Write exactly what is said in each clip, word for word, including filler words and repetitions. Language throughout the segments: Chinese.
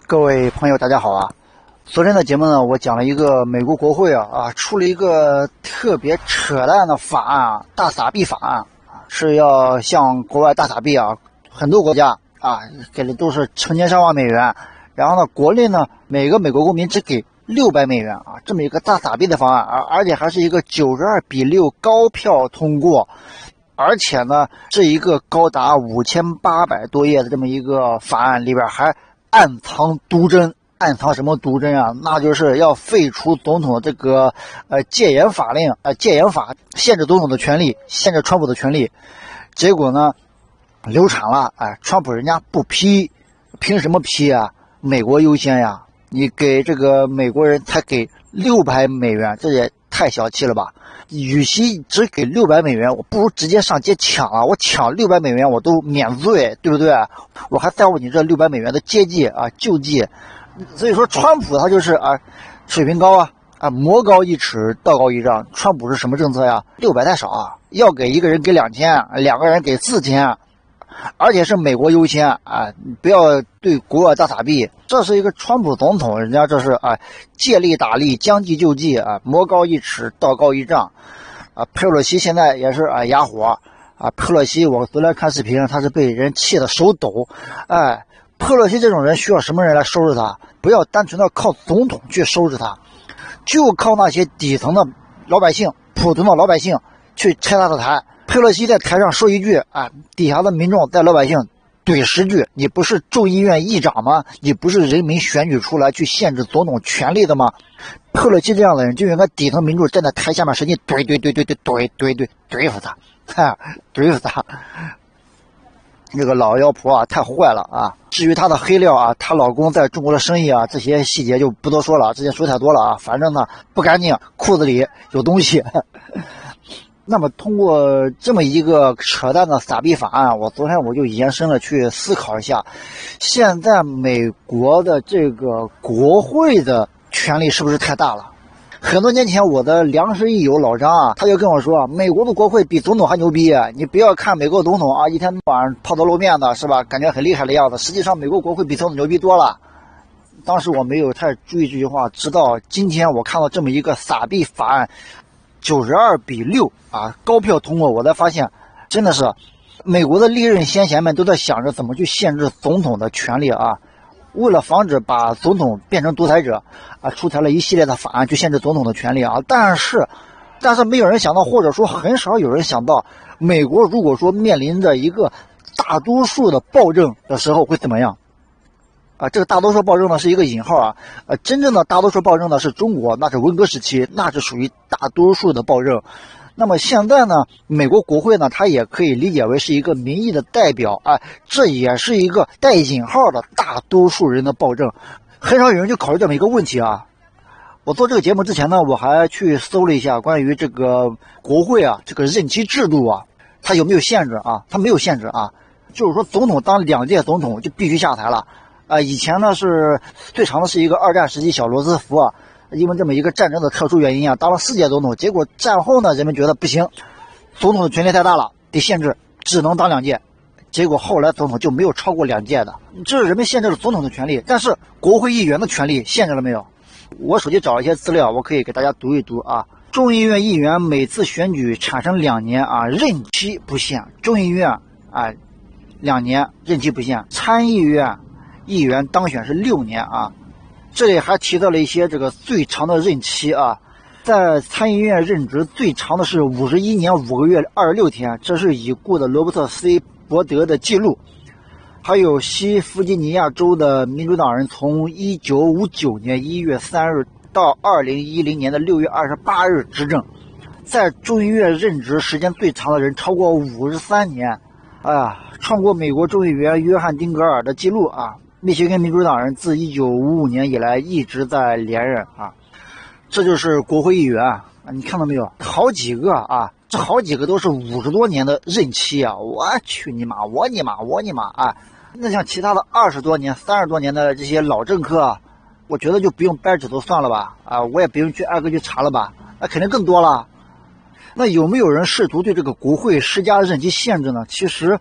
各位朋友，大家好啊！昨天的节目呢，我讲了一个美国国会啊啊出了一个特别扯淡的法案，大撒币法案，是要向国外大撒币啊，很多国家啊给的都是成千上万美元，然后呢，国内呢每个美国公民只给六百美元啊，这么一个大撒币的方案，而而且还是一个九十二比六高票通过。而且呢，这一个高达五千八百多页的这么一个法案里边还暗藏毒针，暗藏什么毒针啊？那就是要废除总统这个呃戒严法令，呃戒严法限制总统的权利，限制川普的权利。结果呢，流产了，哎，川普人家不批，凭什么批啊？美国优先呀！你给这个美国人才给六百美元，这也太小气了吧！与其只给六百美元，我不如直接上街抢啊！我抢六百美元我都免罪，对不对？我还在乎你这六百美元的接济啊救济。所以说川普他就是啊水平高啊啊魔高一尺道高一丈。川普是什么政策呀？六百太少啊，要给一个人给两千，两个人给四千。而且是美国优先啊，不要对国外大撒币。这是一个川普总统，人家这是啊借力打力，将计就计啊，魔高一尺，道高一丈啊。佩洛西现在也是啊哑火啊。佩洛西，我昨天看视频，他是被人气的手抖。哎，佩洛西这种人需要什么人来收拾他？不要单纯的靠总统去收拾他，就靠那些底层的老百姓、普通的老百姓去拆他的台。佩洛西在台上说一句啊，底下的民众在老百姓怼十句。你不是众议院议长吗？你不是人民选举出来去限制总统权力的吗？佩洛西这样的人就应该底层民众站在台下面使劲怼怼怼怼怼怼怼怼怼死他，哈，怼死他。这个老妖婆啊，太坏了啊！至于她的黑料啊，她老公在中国的生意啊，这些细节就不多说了，这些说太多了啊。反正呢，不干净，裤子里有东西。那么通过这么一个扯淡的撒币法案，我昨天我就延伸了去思考一下，现在美国的这个国会的权力是不是太大了？很多年前我的良师益友老张啊，他就跟我说，美国的国会比总统还牛逼。你不要看美国总统啊一天到晚抛头露面的是吧，感觉很厉害的样子，实际上美国国会比总统牛逼多了。当时我没有太注意这句话，直到今天我看到这么一个撒币法案九十二比六啊，高票通过，我才发现，真的是美国的历任先贤们都在想着怎么去限制总统的权利啊。为了防止把总统变成独裁者啊，出台了一系列的法案去限制总统的权利啊。但是，但是没有人想到，或者说很少有人想到，美国如果说面临着一个大多数的暴政的时候会怎么样？啊，这个大多数暴政呢是一个引号啊，呃，真正的大多数暴政呢是中国，那是文革时期，那是属于大多数的暴政。那么现在呢，美国国会呢，它也可以理解为是一个民意的代表啊，这也是一个带引号的大多数人的暴政。很少有人去考虑这么一个问题啊。我做这个节目之前呢，我还去搜了一下关于这个国会啊这个任期制度啊，它有没有限制啊？它没有限制啊，就是说总统当两届总统就必须下台了。啊，以前呢是最长的是一个二战时期小罗斯福啊，因为这么一个战争的特殊原因啊，当了四届总统。结果战后呢，人们觉得不行，总统的权力太大了，得限制，只能当两届。结果后来总统就没有超过两届的，这是人们限制了总统的权利。但是国会议员的权利限制了没有？我手机找了一些资料，我可以给大家读一读啊。众议院议员每次选举产生两年啊，任期不限。众议院啊，两年任期不限。参议院议员当选是六年啊，这里还提到了一些这个最长的任期啊，在参议院任职最长的是五十一年五个月二十六天，这是已故的罗伯特 C 伯德的记录。还有西弗吉尼亚州的民主党人从一九五九年一月三日到二零一零年的六月二十八日执政，在众议院任职时间最长的人超过五十三年，哎呀，创过美国众议员约翰丁格尔的记录啊。密歇根民主党人自一九五五年以来一直在连任啊，这就是国会议员啊，你看到没有？好几个啊，这好几个都是五十多年的任期啊！我去你妈，我你妈，我你妈啊！那像其他的二十多年、三十多年的这些老政客，我觉得就不用掰指头算了吧啊，我也不用去挨个去查了吧，那肯定更多了。那有没有人试图对这个国会施加任期限制呢？其实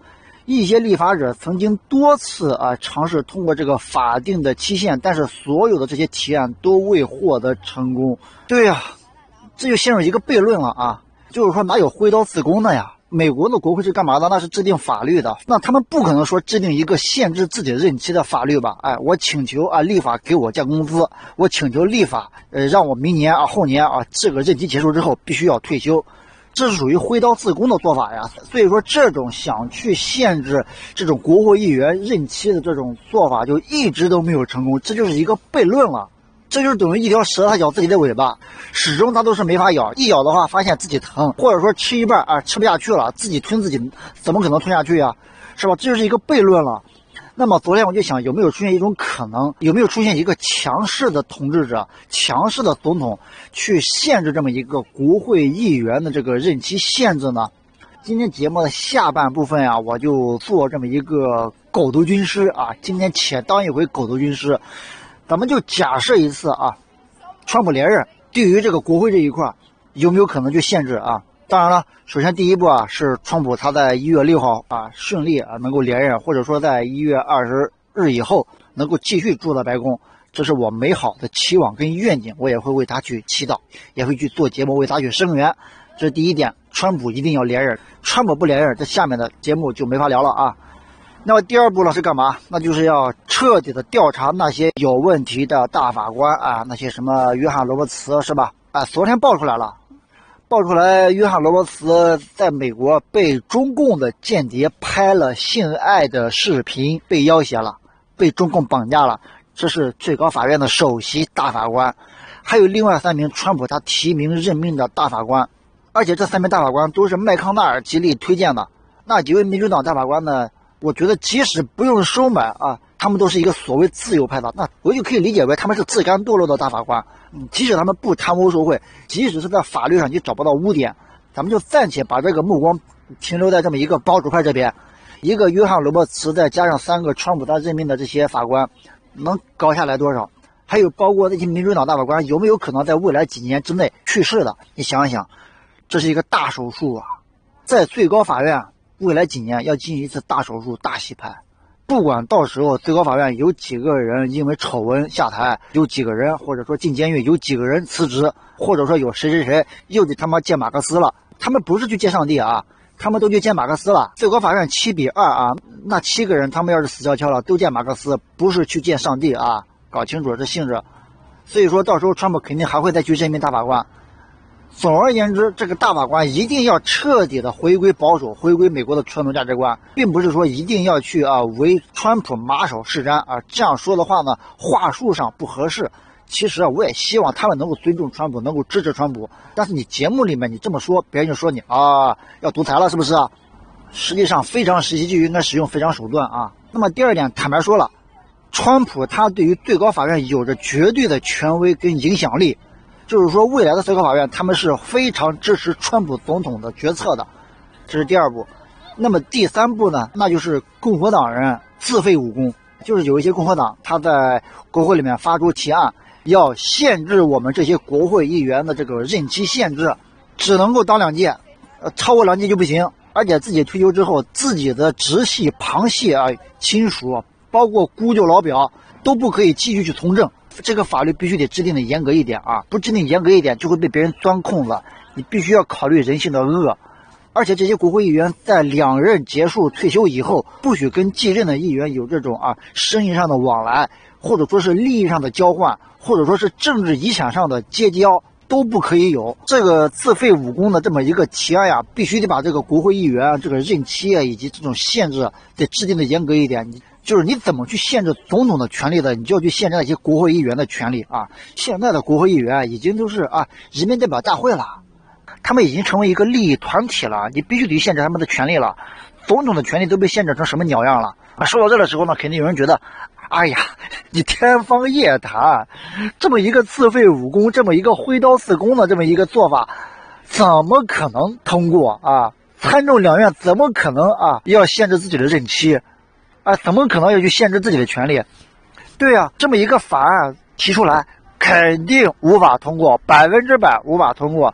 一些立法者曾经多次啊尝试通过这个法定的期限，但是所有的这些提案都未获得成功。对呀、啊，这就陷入一个悖论了啊，就是说哪有挥刀自宫的呀？美国的国会是干嘛的？那是制定法律的，那他们不可能说制定一个限制自己任期的法律吧？哎，我请求啊立法给我加工资，我请求立法呃让我明年啊后年啊这个任期结束之后必须要退休。这是属于挥刀自宫的做法呀，所以说这种想去限制这种国会议员任期的这种做法就一直都没有成功，这就是一个悖论了。这就是等于一条蛇它咬自己的尾巴，始终它都是没法咬，一咬的话发现自己疼，或者说吃一半啊吃不下去了，自己吞自己怎么可能吞下去呀，是吧？这就是一个悖论了。那么昨天我就想，有没有出现一种可能，有没有出现一个强势的统治者，强势的总统去限制这么一个国会议员的这个任期限制呢？今天节目的下半部分啊，我就做这么一个狗头军师啊，今天且当一回狗头军师。咱们就假设一次啊，川普连任，对于这个国会这一块有没有可能去限制啊？当然了，首先第一步啊是川普他在一月六号啊顺利啊能够连任，或者说在一月二十日以后能够继续住在白宫，这是我美好的期望跟愿景，我也会为他去祈祷，也会去做节目为他去声援。这是第一点，川普一定要连任，川普不连任，这下面的节目就没法聊了啊。那么第二步呢是干嘛？那就是要彻底的调查那些有问题的大法官啊，那些什么约翰罗伯茨是吧？啊，昨天爆出来了，爆出来约翰罗伯茨在美国被中共的间谍拍了性爱的视频，被要挟了，被中共绑架了。这是最高法院的首席大法官，还有另外三名川普他提名任命的大法官，而且这三名大法官都是麦康奈尔极力推荐的。那几位民主党大法官呢？我觉得即使不用收买啊，他们都是一个所谓自由派的，那我就可以理解为他们是自甘堕落的大法官。嗯，即使他们不贪污受贿，即使是在法律上你找不到污点，咱们就暂且把这个目光停留在这么一个保守派这边。一个约翰罗伯茨再加上三个川普他任命的这些法官，能高下来多少？还有包括那些民主党大法官有没有可能在未来几年之内去世的？你想一想，这是一个大手术啊，在最高法院。未来几年要进行一次大手术、大洗牌，不管到时候最高法院有几个人因为丑闻下台，有几个人或者说进监狱，有几个人辞职，或者说有谁谁谁又得他妈见马克思了，他们不是去见上帝啊，他们都去见马克思了。最高法院七比二啊，那七个人他们要是死翘翘了，都见马克思，不是去见上帝啊，搞清楚这性质。所以说到时候川普肯定还会再去任命大法官。总而言之，这个大法官一定要彻底的回归保守，回归美国的传统价值观，并不是说一定要去啊为川普马首是瞻啊。这样说的话呢，话术上不合适。其实啊，我也希望他们能够尊重川普，能够支持川普。但是你节目里面你这么说，别人就说你啊要独裁了，是不是啊？实际上非常时期就应该使用非常手段啊。那么第二点，坦白说了，川普他对于最高法院有着绝对的权威跟影响力。就是说未来的最高法院他们是非常支持川普总统的决策的，这是第二步。那么第三步呢，那就是共和党人自废武功，就是有一些共和党他在国会里面发出提案，要限制我们这些国会议员的这个任期限制，只能够当两届，呃，超过两届就不行，而且自己退休之后自己的直系旁系啊亲属包括姑舅老表都不可以继续去从政。这个法律必须得制定的严格一点啊，不制定严格一点就会被别人钻空子，你必须要考虑人性的恶。而且这些国会议员在两任结束退休以后，不许跟继任的议员有这种啊生意上的往来，或者说是利益上的交换，或者说是政治遗产上的结交，都不可以有。这个自废武功的这么一个提案呀，必须得把这个国会议员这个任期啊以及这种限制得制定的严格一点。你就是你怎么去限制总统的权利的，你就要去限制那些国会议员的权利啊！现在的国会议员已经都是啊人民代表大会了，他们已经成为一个利益团体了，你必须得限制他们的权利了。总统的权利都被限制成什么鸟样了？说到这的时候呢，肯定有人觉得，哎呀，你天方夜谭，这么一个自废武功，这么一个挥刀自宫的这么一个做法，怎么可能通过啊？参众两院怎么可能啊要限制自己的任期？啊，怎么可能要去限制自己的权利？对呀、啊，这么一个法案提出来，肯定无法通过，百分之百无法通过。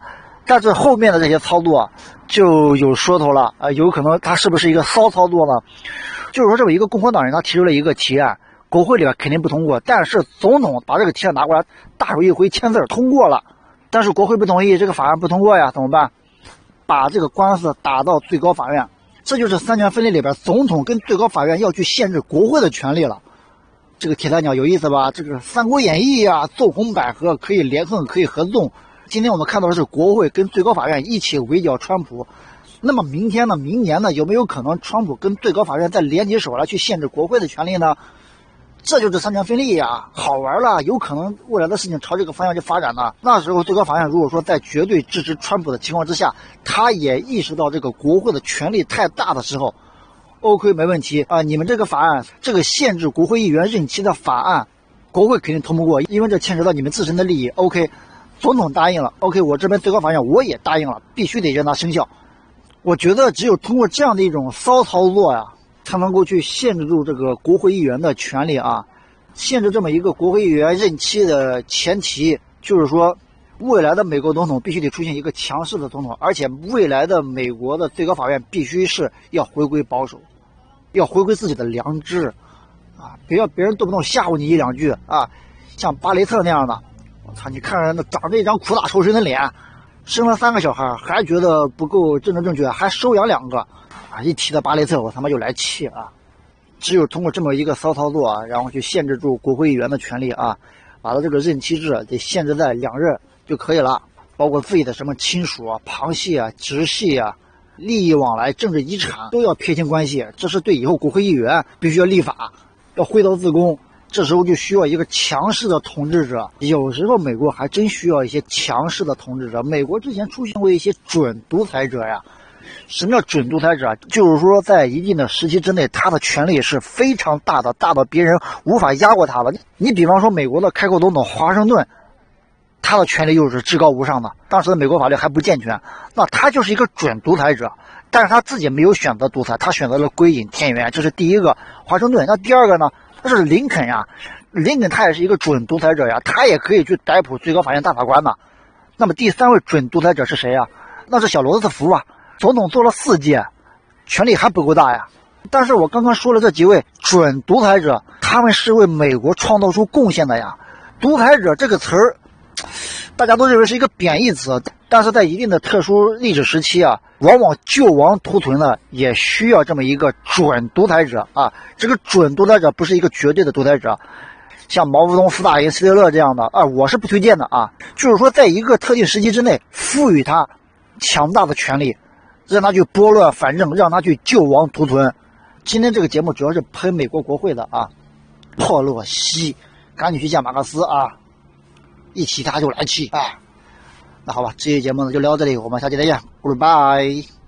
但是后面的这些操作就有说头了啊，有可能他是不是一个骚操作呢？就是说，这么一个共和党人他提出了一个提案，国会里边肯定不通过，但是总统把这个提案拿过来，大手一挥签字通过了，但是国会不同意，这个法案不通过呀，怎么办？把这个官司打到最高法院，这就是三权分立里边总统跟最高法院要去限制国会的权利了。这个铁三角有意思吧？这个《三国演义》啊，奏红百合，可以连横，可以合纵。今天我们看到的是国会跟最高法院一起围剿川普。那么明天呢？明年呢？有没有可能川普跟最高法院再联起手来去限制国会的权利呢？这就是三权分立呀，好玩了，有可能未来的事情朝这个方向去发展呢。那时候最高法院如果说在绝对支持川普的情况之下，他也意识到这个国会的权力太大的时候 ，OK 没问题啊，你们这个法案，这个限制国会议员任期的法案，国会肯定通不过，因为这牵扯到你们自身的利益。OK， 总统答应了 ，OK， 我这边最高法院我也答应了，必须得让它生效。我觉得只有通过这样的一种骚操作呀，才能够去限制住这个国会议员的权利啊。限制这么一个国会议员任期的前提，就是说，未来的美国总统必须得出现一个强势的总统，而且未来的美国的最高法院必须是要回归保守，要回归自己的良知啊！别要别人动不动吓唬你一两句啊，像巴雷特那样的，我操！你看人那长着一张苦大仇深的脸。生了三个小孩，还觉得不够政治正确，还收养两个啊！一提到巴雷特，我他妈就来气啊！只有通过这么一个骚操作啊，然后去限制住国会议员的权利啊，把他这个任期制得限制在两任就可以了，包括自己的什么亲属啊、旁系啊、直系啊、利益往来、政治遗产都要撇清关系，这是对以后国会议员必须要立法，要挥刀自宫。这时候就需要一个强势的统治者，有时候美国还真需要一些强势的统治者。美国之前出现过一些准独裁者呀。什么叫准独裁者？就是说在一定的时期之内，他的权力是非常大的，大到别人无法压过他的。你比方说美国的开国总统华盛顿，他的权力又是至高无上的，当时的美国法律还不健全，那他就是一个准独裁者。但是他自己没有选择独裁，他选择了归隐田园，这是第一个华盛顿。那第二个呢？那是林肯呀，林肯他也是一个准独裁者呀，他也可以去逮捕最高法院大法官的。那么第三位准独裁者是谁呀？那是小罗斯福啊，总统做了四届，权力还不够大呀。但是我刚刚说了这几位准独裁者，他们是为美国创造出贡献的呀。独裁者这个词儿，大家都认为是一个贬义词，但是在一定的特殊历史时期啊，往往救亡图存呢，也需要这么一个准独裁者啊。这个准独裁者不是一个绝对的独裁者，像毛泽东、斯大林、希特勒这样的啊，我是不推荐的啊。就是说，在一个特定时期之内，赋予他强大的权力，让他去拨乱反正，让他去救亡图存。今天这个节目主要是喷美国国会的啊，破洛西，赶紧去见马克思啊，一提他就来气啊。那好吧，这期节目呢就聊到这里，我们下期再见 ，Goodbye。